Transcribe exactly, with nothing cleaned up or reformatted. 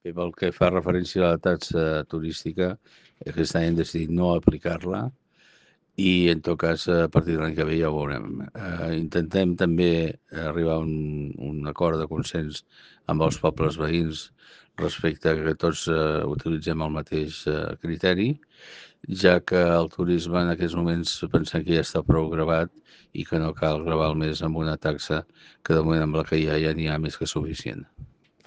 I pel que fa referència a la taxa turística, aquest any hem decidit no aplicar-la i, en tot cas, a partir de l'any que ve ja ho veurem. Eh, intentem també arribar a un, un acord de consens amb els pobles veïns respecte a que tots eh, utilitzem el mateix eh, criteri, ja que el turisme en aquests moments pensem que ja està prou gravat i que no cal gravar el més amb una taxa que de moment amb la que hi ha ja n'hi ha més que suficient.